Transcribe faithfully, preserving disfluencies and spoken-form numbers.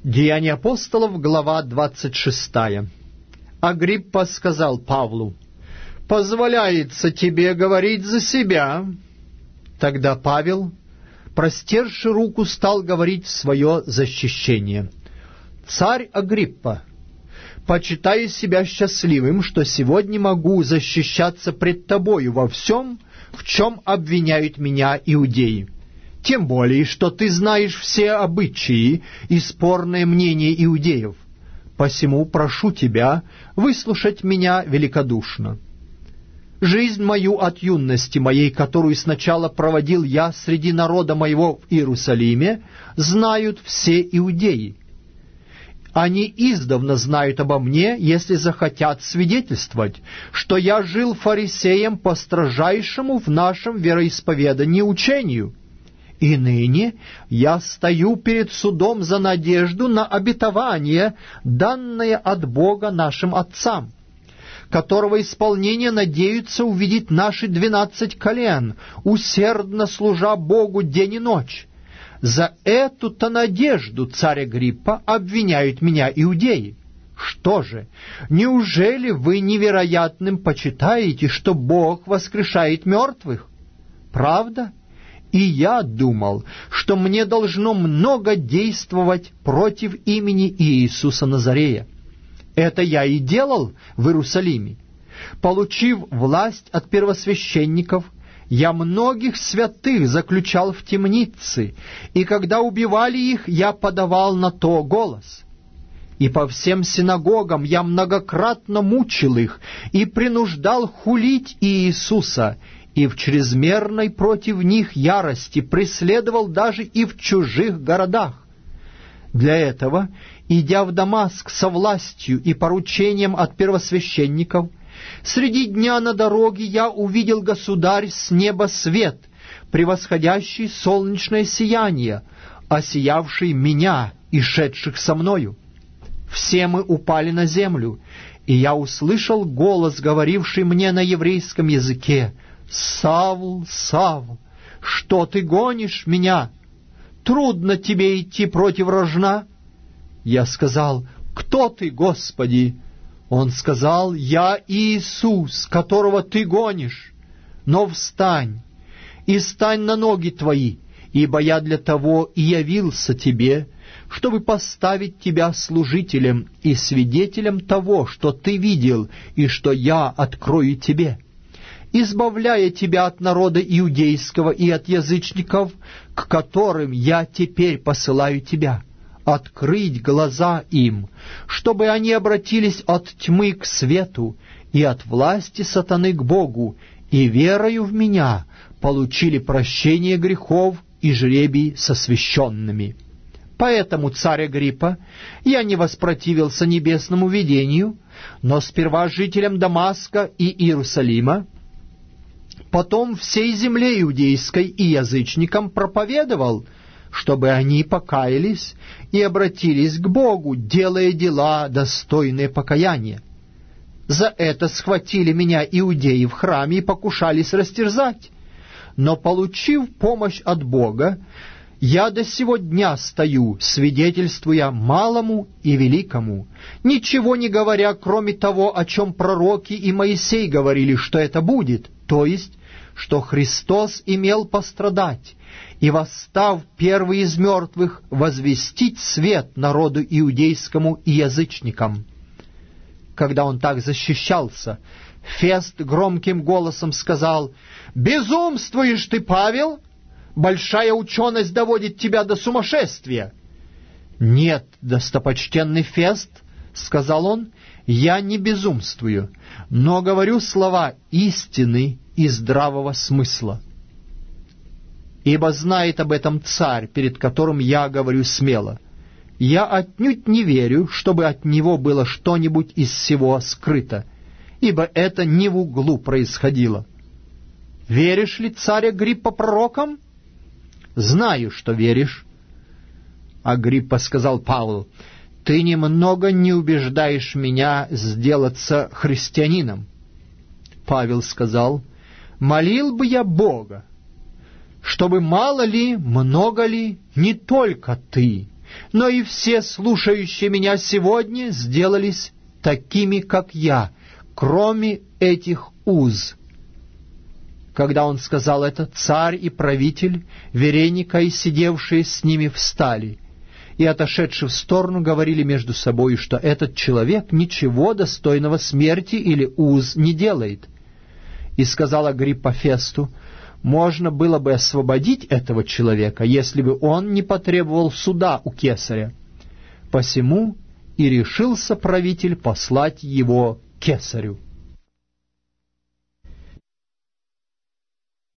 Деяния апостолов, глава двадцать шестая. Агриппа сказал Павлу: «Позволяется тебе говорить за себя». Тогда Павел, простерши руку, стал говорить в свое защищение: «Царь Агриппа, почитаю себя счастливым, что сегодня могу защищаться пред тобою во всем, в чем обвиняют меня иудеи. Тем более, что ты знаешь все обычаи и спорные мнения иудеев. Посему прошу тебя выслушать меня великодушно. Жизнь мою от юности моей, которую сначала проводил я среди народа моего в Иерусалиме, знают все иудеи. Они издавна знают обо мне, если захотят свидетельствовать, что я жил фарисеем по строжайшему в нашем вероисповедании учению. И ныне я стою перед судом за надежду на обетование, данное от Бога нашим отцам, которого исполнение надеются увидеть наши двенадцать колен, усердно служа Богу день и ночь. За эту-то надежду, царь Агриппа, обвиняют меня иудеи. Что же, неужели вы невероятным почитаете, что Бог воскрешает мертвых? Правда? И я думал, что мне должно много действовать против имени Иисуса Назарея. Это я и делал в Иерусалиме. Получив власть от первосвященников, я многих святых заключал в темницы, и когда убивали их, я подавал на то голос. И по всем синагогам я многократно мучил их и принуждал хулить Иисуса, и в чрезмерной против них ярости преследовал даже и в чужих городах. Для этого, идя в Дамаск со властью и поручением от первосвященников, среди дня на дороге я увидел, государь, с неба свет, превосходящий солнечное сияние, осиявший меня и шедших со мною. Все мы упали на землю, и я услышал голос, говоривший мне на еврейском языке: «Савл, Савл, что ты гонишь меня? Трудно тебе идти против рожна». Я сказал: «Кто ты, Господи?» Он сказал: «Я Иисус, которого ты гонишь. Но встань и стань на ноги твои, ибо я для того и явился тебе, чтобы поставить тебя служителем и свидетелем того, что ты видел и что я открою тебе, избавляя тебя от народа иудейского и от язычников, к которым я теперь посылаю тебя, открыть глаза им, чтобы они обратились от тьмы к свету и от власти сатаны к Богу, и верою в меня получили прощение грехов и жребий с освященными. Поэтому, царь Агриппа, я не воспротивился небесному видению, но сперва жителям Дамаска и Иерусалима, потом всей земле иудейской и язычникам проповедовал, чтобы они покаялись и обратились к Богу, делая дела, достойные покаяния. За это схватили меня иудеи в храме и покушались растерзать. Но, получив помощь от Бога, я до сего дня стою, свидетельствуя малому и великому, ничего не говоря, кроме того, о чем пророки и Моисей говорили, что это будет, то есть, что Христос имел пострадать, и, восстав первый из мертвых, возвестить свет народу иудейскому и язычникам». Когда он так защищался, Фест громким голосом сказал: «Безумствуешь ты, Павел? Большая ученость доводит тебя до сумасшествия». «Нет, достопочтенный Фест, — сказал он, — я не безумствую, но говорю слова истины и здравого смысла. Ибо знает об этом царь, перед которым я говорю смело. Я отнюдь не верю, чтобы от него было что-нибудь из всего скрыто, ибо это не в углу происходило. Веришь ли, царь Агриппа, пророкам?» «Знаю, что веришь». Агриппа сказал Павлу: «Ты немного не убеждаешь меня сделаться христианином». Павел сказал: «Молил бы я Бога, чтобы мало ли, много ли, не только ты, но и все, слушающие меня сегодня, сделались такими, как я, кроме этих уз». Когда он сказал это, царь и правитель, Вереника и сидевшие с ними встали, и, отошедши в сторону, говорили между собой, что этот человек ничего достойного смерти или уз не делает. И сказал Агриппа Фесту: можно было бы освободить этого человека, если бы он не потребовал суда у кесаря. Посему и решился правитель послать его кесарю.